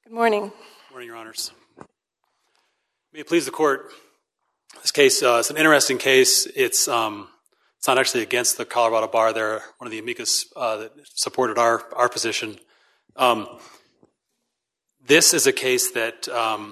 Good morning. Good morning, Your Honors. May it please the Court, this case is an interesting case. It's not actually against the Colorado Bar. They're one of the amicus that supported our position. This is a case that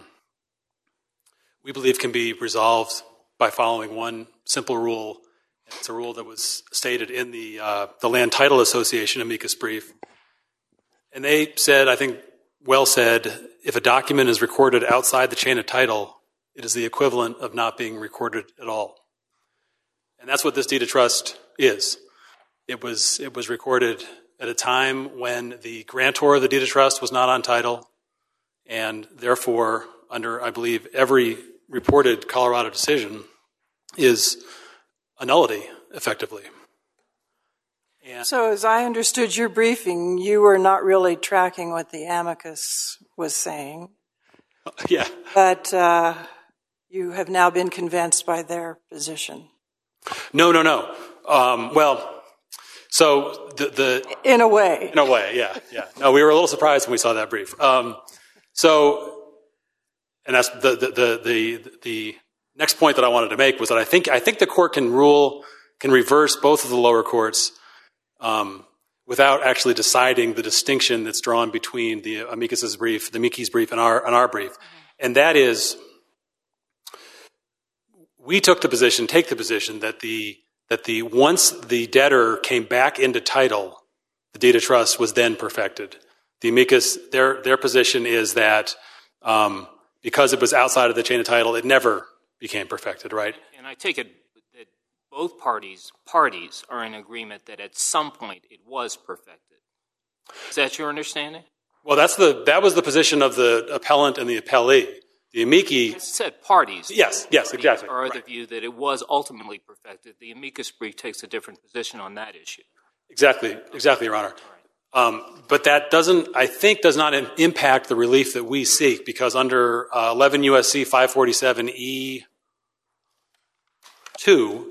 we believe can be resolved by following one simple rule. It's a rule that was stated in the Land Title Association amicus brief. And they said, I think well said, if a document is recorded outside the chain of title, it is the equivalent of not being recorded at all. And that's what this deed of trust is. It was recorded at a time when the grantor of the deed of trust was not on title, and therefore, under, I believe, every reported Colorado decision, is a nullity, effectively. And So as I understood your briefing, you were not really tracking what the amicus was saying. yeah. But you have now been convinced by their position. No. Well, so In a way. in a way, yeah. No, we were a little surprised when we saw that brief. And that's the next point that I wanted to make was that I think the court can reverse both of the lower courts without actually deciding the distinction that's drawn between the amicus's brief, the amicis brief, and our brief. And that is, we take the position that once the debtor came back into title, the deed of trust was then perfected. The amicus, their position is that because it was outside of the chain of title, it never became perfected, right? And I take it that both parties are in agreement that at some point it was perfected. Is that your understanding? Well, that was the position of the appellant and the appellee. The amici... It said parties. Yes, exactly. Are of the view that it was ultimately perfected. The amicus brief takes a different position on that issue. Exactly, Your Honor. But that does not impact the relief that we seek, because under 11 U.S.C. 547 E2,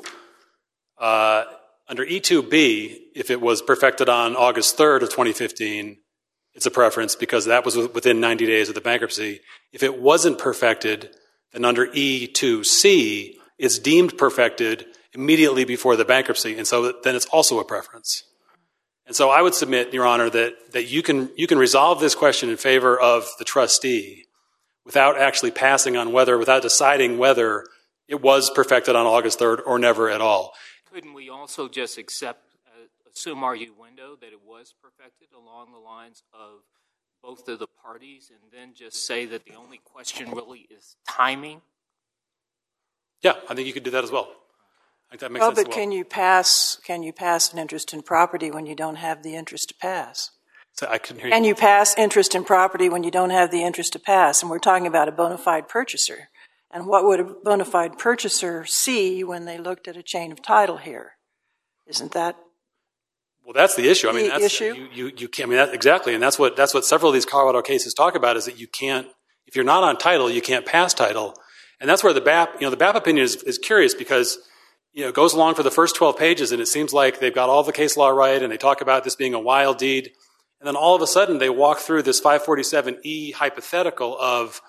under E2B, if it was perfected on August 3rd of 2015, it's a preference because that was within 90 days of the bankruptcy. If it wasn't perfected, then under E2C, it's deemed perfected immediately before the bankruptcy, and so then it's also a preference. And so I would submit, Your Honor, that you can resolve this question in favor of the trustee without actually without deciding whether it was perfected on August 3rd or never at all. Couldn't we also just assume arguendo that it was perfected along the lines of both of the parties and then just say that the only question really is timing? Yeah, I think you could do that as well. I think that makes sense as well. But can you pass an interest in property when you don't have the interest to pass? So I couldn't hear you. Can you pass interest in property when you don't have the interest to pass? And we're talking about a bona fide purchaser. And what would a bona fide purchaser see when they looked at a chain of title here? Isn't that well, that's the issue. the issue? You can't. Exactly, and that's what several of these Colorado cases talk about, is that you can't, if you're not on title, you can't pass title, and that's where the BAP opinion is curious, because it goes along for the first 12 pages, and it seems like they've got all the case law right, and they talk about this being a wild deed, and then all of a sudden they walk through this 547E hypothetical of,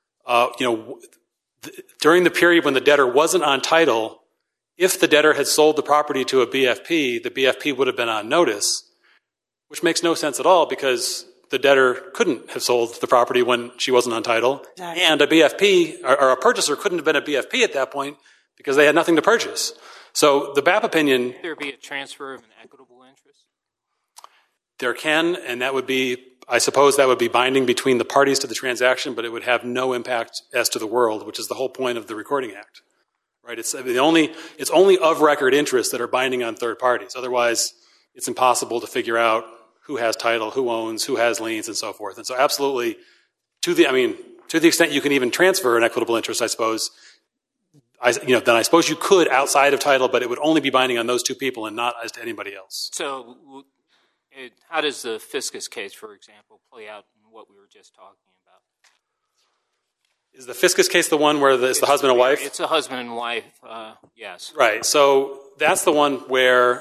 during the period when the debtor wasn't on title, if the debtor had sold the property to a BFP, the BFP would have been on notice, which makes no sense at all, because the debtor couldn't have sold the property when she wasn't on title, Exactly. And a BFP, or a purchaser, couldn't have been a BFP at that point because they had nothing to purchase. So the BAP opinion... Could there be a transfer of an equitable interest? There can, and that would be, I suppose that would be binding between the parties to the transaction, but it would have no impact as to the world, which is the whole point of the Recording Act. Right? It's only of record interests that are binding on third parties. Otherwise, it's impossible to figure out who has title, who owns, who has liens, and so forth. And so absolutely, to the extent you can even transfer an equitable interest, I suppose, then I suppose you could outside of title, but it would only be binding on those two people and not as to anybody else. So how does the Fiscus case, for example, play out in what we were just talking about? Is the Fiscus case the one where it's the husband and wife? It's a husband and wife, yes. Right. So that's the one where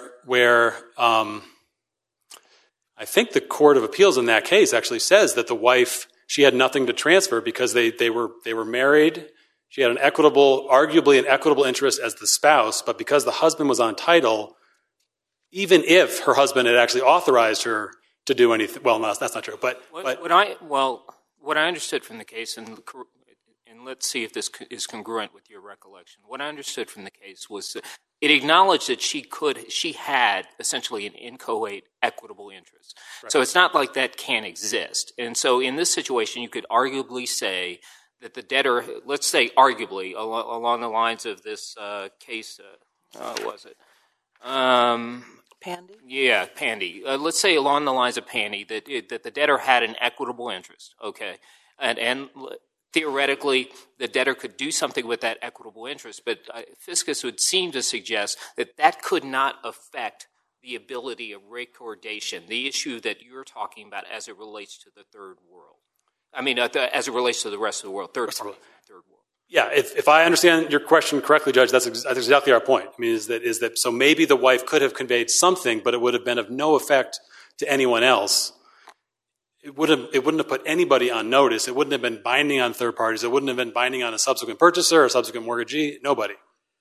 I think the Court of Appeals in that case actually says that the wife she had nothing to transfer because they were married. She had arguably an equitable interest as the spouse, but because the husband was on title, even if her husband had actually authorized her to do anything, well, no, that's not true. But what I understood from the case, and let's see if this is congruent with your recollection. What I understood from the case was that it acknowledged that she had essentially an inchoate equitable interest. Right. So it's not like that can't exist. And so in this situation, you could arguably say that the debtor, let's say arguably, along the lines of this case, what was it? Pandy? Yeah, Pandy. Let's say along the lines of Pandy that the debtor had an equitable interest, okay? And theoretically, the debtor could do something with that equitable interest, but Fiscus would seem to suggest that that could not affect the ability of recordation, the issue that you're talking about as it relates to the third world. I mean, as it relates to the rest of the world, third world. Yeah, if I understand your question correctly, Judge, that's exactly our point. I mean, is that so maybe the wife could have conveyed something, but it would have been of no effect to anyone else. It wouldn't have put anybody on notice. It wouldn't have been binding on third parties. It wouldn't have been binding on a subsequent purchaser or subsequent mortgagee. Nobody.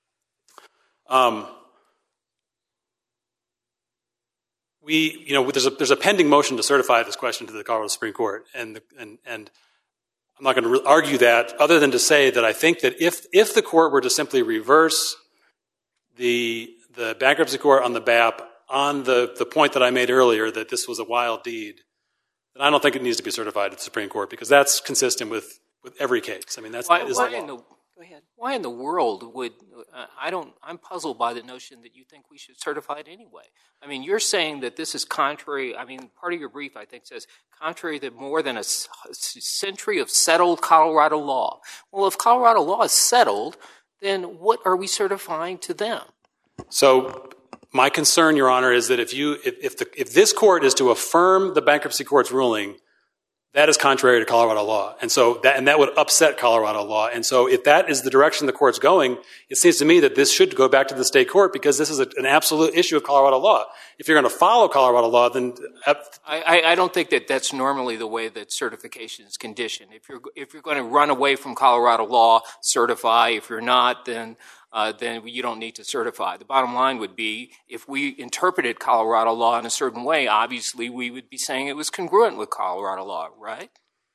There's a pending motion to certify this question to the Colorado Supreme Court, and I'm not going to argue that, other than to say that I think that if the court were to simply reverse the bankruptcy court on the BAP on the point that I made earlier, that this was a wild deed, then I don't think it needs to be certified to the Supreme Court, because that's consistent with every case. I mean, that is the law. Go ahead. Why in the world would I'm puzzled by the notion that you think we should certify it anyway. I mean, you're saying that this is contrary. I mean, part of your brief, I think, says contrary to more than a century of settled Colorado law. Well, if Colorado law is settled, then what are we certifying to them? So my concern, Your Honor, is that if this court is to affirm the bankruptcy court's ruling, that is contrary to Colorado law, and that would upset Colorado law. And so, if that is the direction the court's going, it seems to me that this should go back to the state court, because this is an absolute issue of Colorado law. If you're going to follow Colorado law, then I don't think that that's normally the way that certification is conditioned. If you're going to run away from Colorado law, certify. If you're not, then you don't need to certify. The bottom line would be, if we interpreted Colorado law in a certain way, obviously we would be saying it was congruent with Colorado law, right?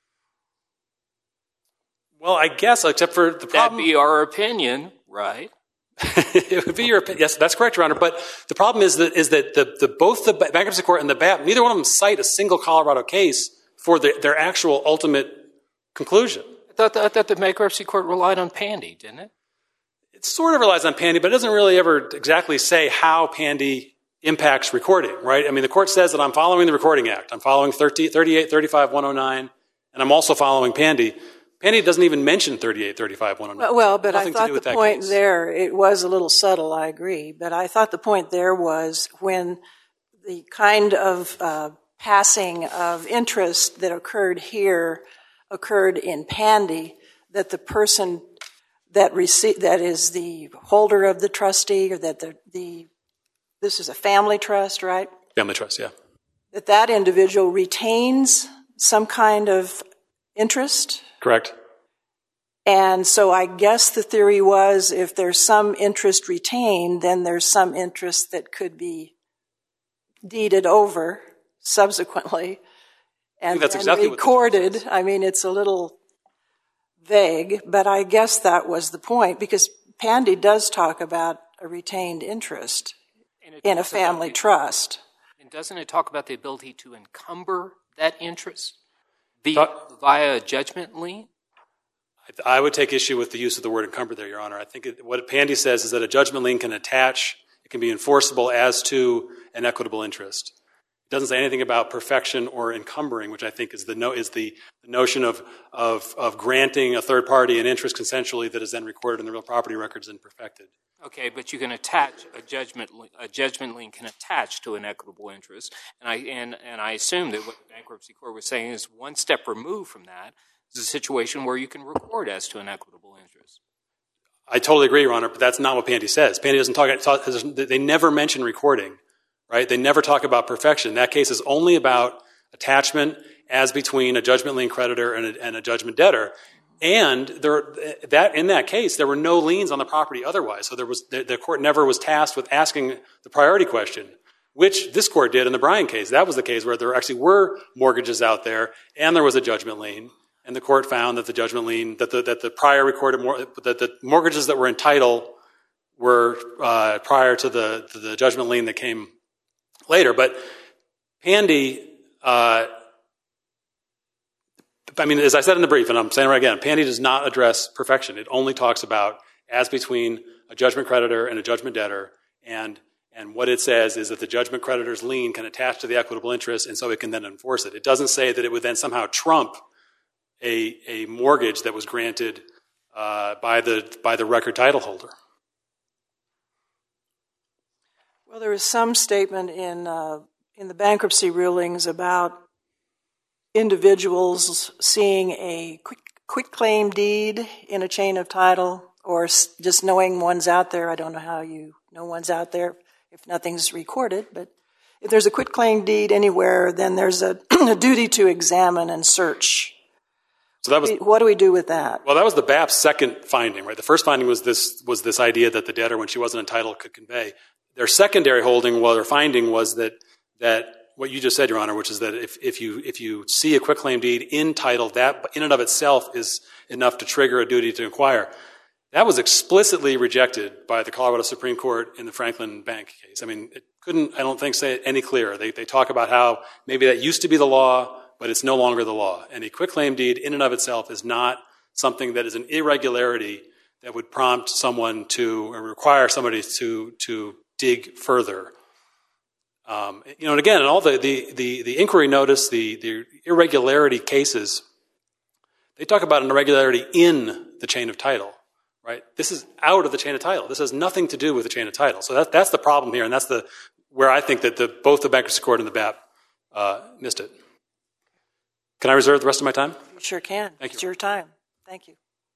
Well, I guess, except for the problem. That'd be our opinion, right? It would be your opinion. Yes, that's correct, Your Honor. But the problem is that both the bankruptcy court and the BAP, neither one of them cite a single Colorado case for their actual ultimate conclusion. I thought the bankruptcy court relied on Pandy, didn't it? It sort of relies on Pandy, but it doesn't really ever exactly say how Pandy impacts recording, right? I mean, the court says that I'm following the Recording Act. I'm following 38, 35, 109, and I'm also following Pandy. Pandy doesn't even mention 38, 35, 109. Well, but I thought the point there, it was a little subtle, I agree, but I thought the point there was when the kind of passing of interest that occurred here occurred in Pandy, that the person that is the holder of the trustee, or that this is a family trust, right? Family trust, yeah. That individual retains some kind of interest. Correct. And so I guess the theory was, if there's some interest retained, then there's some interest that could be deeded over subsequently and that's exactly recorded. I mean, it's a little vague, but I guess that was the point, because Pandy does talk about a retained interest in a family trust. And doesn't it talk about the ability to encumber that interest via a judgment lien? I would take issue with the use of the word encumber there, Your Honor. I think what Pandy says is that a judgment lien can attach, it can be enforceable as to an equitable interest. It doesn't say anything about perfection or encumbering, which I think is the notion of granting a third party an interest consensually that is then recorded in the real property records and perfected. Okay, but you can attach a judgment lien can attach to an equitable interest, and I assume that what the bankruptcy court was saying is one step removed from that is a situation where you can record as to an equitable interest. I totally agree, Your Honor, but that's not what Pandy says. Pandy doesn't talk. They never mention recording. Right? They never talk about perfection. That case is only about attachment as between a judgment lien creditor and a judgment debtor. And in that case, there were no liens on the property otherwise. So the court never was tasked with asking the priority question, which this court did in the Bryan case. That was the case where there actually were mortgages out there and there was a judgment lien. And the court found that the judgment lien, that the prior recorded, that the mortgages that were in title were prior to the judgment lien that came later. But Pandy, as I said in the brief, and I'm saying it right again, Pandy does not address perfection. It only talks about as between a judgment creditor and a judgment debtor, and what it says is that the judgment creditor's lien can attach to the equitable interest, and so it can then enforce it. It doesn't say that it would then somehow trump a mortgage that was granted by the record title holder. Well, there is some statement in the bankruptcy rulings about individuals seeing a quick claim deed in a chain of title, or just knowing one's out there. I don't know how you know one's out there if nothing's recorded, but if there's a quick claim deed anywhere, then there's a duty to examine and search. So what do we do with that? Well, that was the BAP's second finding, right? The first finding was this idea that the debtor, when she wasn't entitled, could convey. Their secondary holding, their finding was that what you just said, Your Honor, which is that if you see a quitclaim deed in title, that in and of itself is enough to trigger a duty to inquire. That was explicitly rejected by the Colorado Supreme Court in the Franklin Bank case. I mean, it couldn't, I don't think, say it any clearer. They talk about how maybe that used to be the law, but it's no longer the law. And a quitclaim deed in and of itself is not something that is an irregularity that would prompt someone to, or require somebody to dig further. And again, in all the inquiry notice, the irregularity cases, they talk about an irregularity in the chain of title, right? This is out of the chain of title. This has nothing to do with the chain of title. So that's the problem here, and that's where I think that both the Bankruptcy Court and the BAP missed it. Can I reserve the rest of my time? You sure can. Thank you. It's your time. Thank you.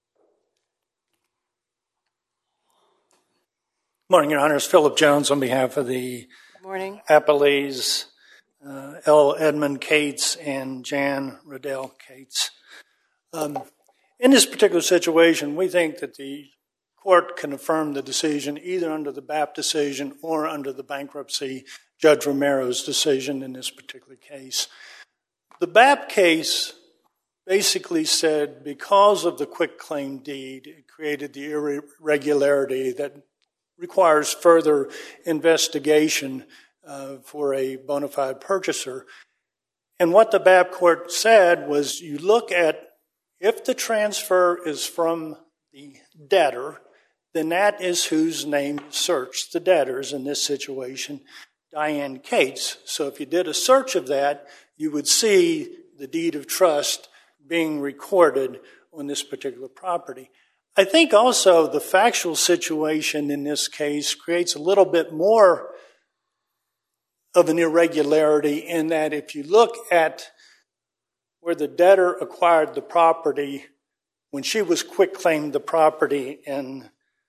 Morning, Your Honors. Philip Jones on behalf of the Morning. Appellees, L. Edmund Cates and Jan Riddell Cates. In this particular situation, we think that the court can affirm the decision either under the BAP decision or under the bankruptcy Judge Romero's decision in this particular case. The BAP case basically said because of the quitclaim deed, it created the irregularity that requires further investigation for a bona fide purchaser. And what the BAP court said was you look at if the transfer is from the debtor, then that is whose name is searched. The debtors in this situation, Diane Cates. So if you did a search of that, you would see the deed of trust being recorded on this particular property. I think also the factual situation in this case creates a little bit more of an irregularity in that if you look at where the debtor acquired the property, when she was quitclaimed the property in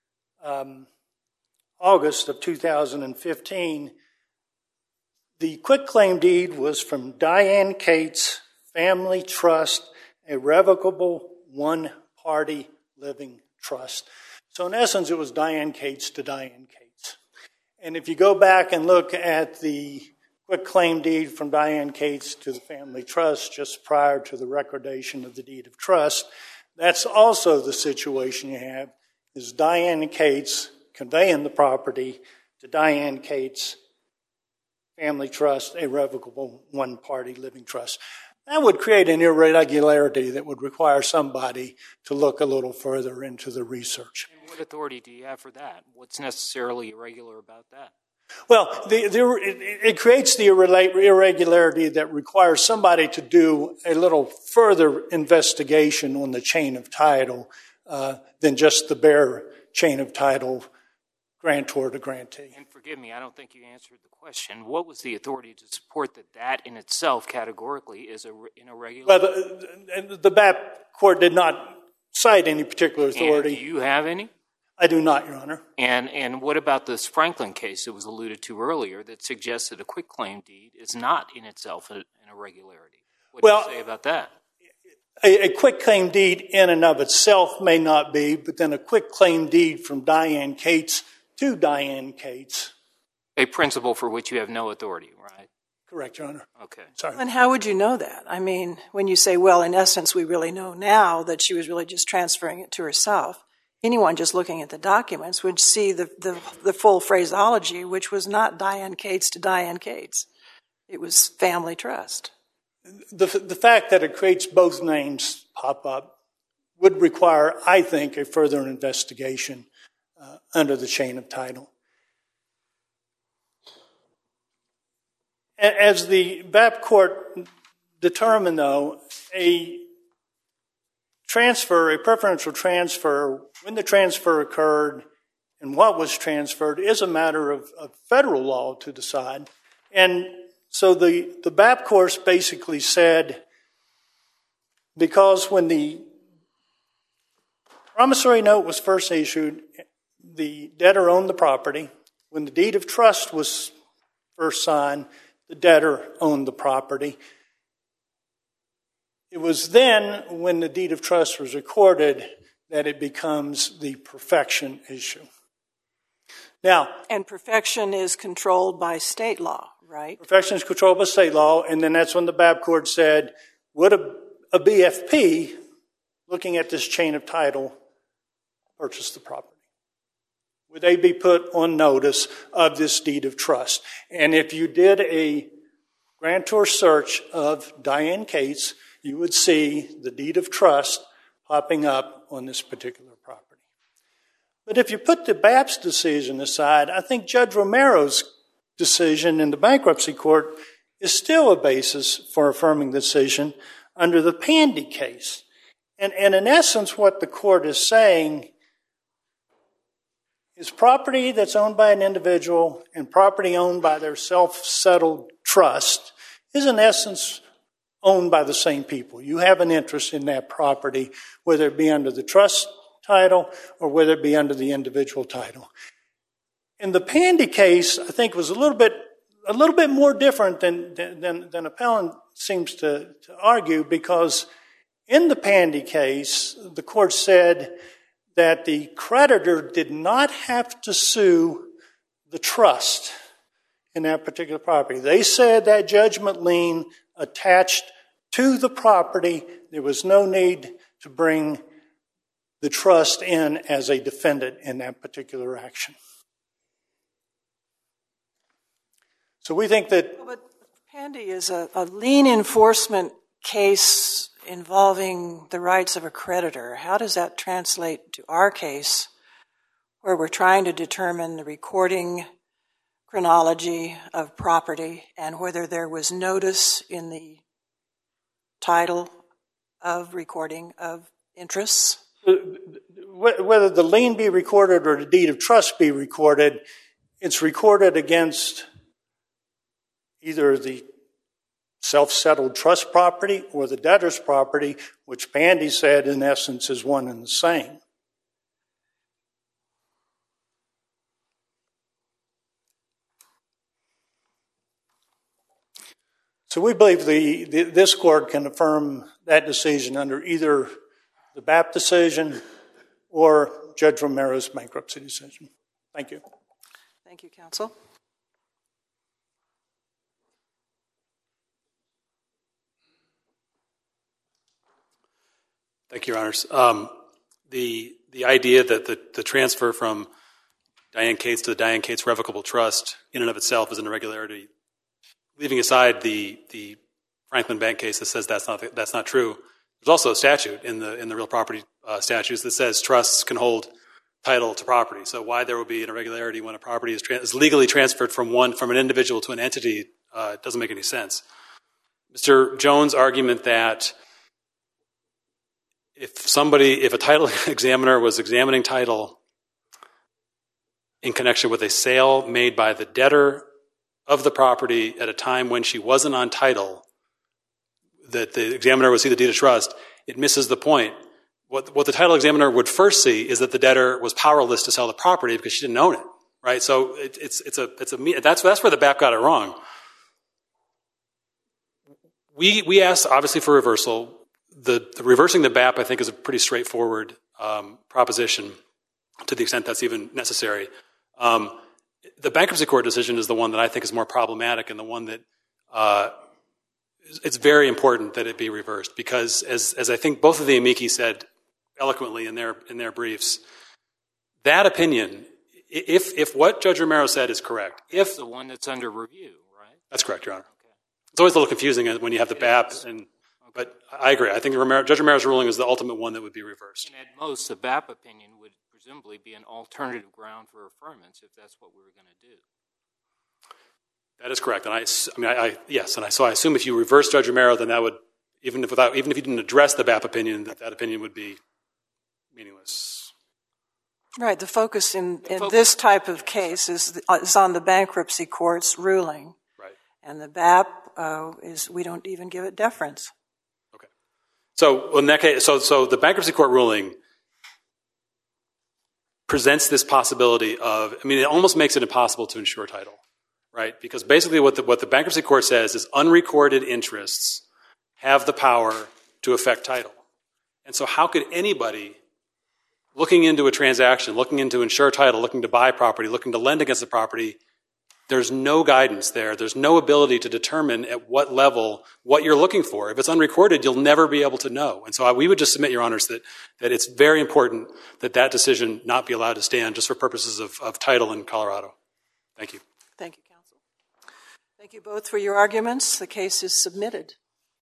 August of 2015, the quitclaim deed was from Diane Cates Family Trust, a revocable one-party living trust. So in essence, it was Diane Cates to Diane Cates. And if you go back and look at the quitclaim deed from Diane Cates to the Family Trust just prior to the recordation of the deed of trust, that's also the situation you have, is Diane Cates conveying the property to Diane Cates Family Trust, a revocable one-party living trust. That would create an irregularity that would require somebody to look a little further into the research. And what authority do you have for that? What's necessarily irregular about that? Well, it creates the irregularity that requires somebody to do a little further investigation on the chain of title than just the bare chain of title grantor to grantee. And forgive me, I don't think you answered the question. What was the authority to support that in itself categorically is an irregularity? Well, the BAP court did not cite any particular authority. And do you have any? I do not, Your Honor. And what about this Franklin case that was alluded to earlier that suggests that a quitclaim deed is not in itself an irregularity? What do you say about that? A quit claim deed in and of itself may not be, but then a quit claim deed from Diane Cates to Diane Cates. A principle for which you have no authority, right? Correct, Your Honor. Okay. Sorry. And how would you know that? I mean, when you say, well, in essence, we really know now that she was really just transferring it to herself, anyone just looking at the documents would see the full phraseology, which was not Diane Cates to Diane Cates. It was family trust. The fact that it creates both names pop up would require, I think, a further investigation under the chain of title. As the BAP court determined, though, a preferential transfer, when the transfer occurred and what was transferred, is a matter of federal law to decide. And so the BAP course basically said, because when the promissory note was first issued, the debtor owned the property. When the deed of trust was first signed, the debtor owned the property. It was then, when the deed of trust was recorded, that it becomes the perfection issue. Now, and perfection is controlled by state law, right? Perfection is controlled by state law, and then that's when the BAP court said, would a BFP, looking at this chain of title, purchase the property? Would they be put on notice of this deed of trust? And if you did a grantor search of Diane Cates, you would see the deed of trust popping up on this particular property. But if you put the BAP's decision aside, I think Judge Romero's decision in the bankruptcy court is still a basis for affirming the decision under the Pandy case. And in essence, what the court is saying is property that's owned by an individual and property owned by their self-settled trust is in essence owned by the same people. You have an interest in that property, whether it be under the trust title or whether it be under the individual title. In the Pandy case, I think was a little bit more different than appellant seems to argue, because in the Pandy case, the court said that the creditor did not have to sue the trust in that particular property. They said that judgment lien attached to the property. There was no need to bring the trust in as a defendant in that particular action. So we think that... But Pandy is a lien enforcement case involving the rights of a creditor. How does that translate to our case, where we're trying to determine the recording chronology of property and whether there was notice in the title of recording of interests? Whether the lien be recorded or the deed of trust be recorded, it's recorded against either the self-settled trust property or the debtor's property, which Pandy said in essence is one and the same. So we believe this court can affirm that decision under either the BAP decision or Judge Romero's bankruptcy decision. Thank you. Thank you, counsel. Thank you, Your Honors. The idea that the transfer from Diane Cates to the Diane Cates Revocable Trust in and of itself is an irregularity, leaving aside the Franklin Bank case that says that's not true, there's also a statute in the real property statutes that says trusts can hold title to property. So why there would be an irregularity when a property is legally transferred from an individual to an entity doesn't make any sense. Mr. Jones' argument that if a title examiner was examining title in connection with a sale made by the debtor of the property at a time when she wasn't on title, that the examiner would see the deed of trust, it misses the point. What the title examiner would first see is that the debtor was powerless to sell the property because she didn't own it, right? So that's where the BAP got it wrong. We asked, obviously, for reversal. The reversing the BAP, I think, is a pretty straightforward proposition to the extent that's even necessary. The bankruptcy court decision is the one that I think is more problematic and the one that it's very important that it be reversed because, as I think both of the amici said eloquently in their briefs, that opinion, if what Judge Romero said is correct, if the one that's under review, right? That's correct, Your Honor. Okay. It's always a little confusing when you have the BAP, but I agree. I think Judge Romero's ruling is the ultimate one that would be reversed. And at most, the BAP opinion would presumably be an alternative ground for affirmance if that's what we were going to do. That is correct, and so I assume if you reverse Judge Romero, then that would, even if you didn't address the BAP opinion, that opinion would be meaningless. Right. The focus in this type of case is on the bankruptcy court's ruling, right? And the BAP is we don't even give it deference. Okay. So in that case, so the bankruptcy court ruling presents this possibility of, it almost makes it impossible to insure title. Right, because basically what the bankruptcy court says is unrecorded interests have the power to affect title. And so how could anybody looking into a transaction, looking into insure title, looking to buy property, looking to lend against the property, there's no guidance there. There's no ability to determine at what level what you're looking for. If it's unrecorded, you'll never be able to know. And so we would just submit, Your Honors, that it's very important that decision not be allowed to stand just for purposes of title in Colorado. Thank you. Thank you, counsel. Thank you both for your arguments. The case is submitted.